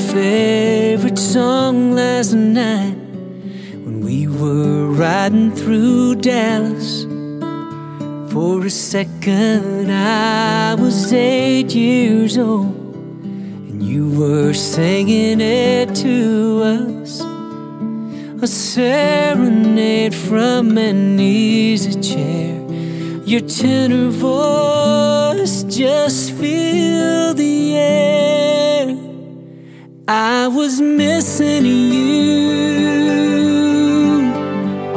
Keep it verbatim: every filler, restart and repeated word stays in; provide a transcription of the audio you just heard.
favorite song last night when we were riding through Dallas. For a second I was eight years old, and you were singing it to us, a serenade from an easy chair. Your tenor voice just filled the air. I was missing you,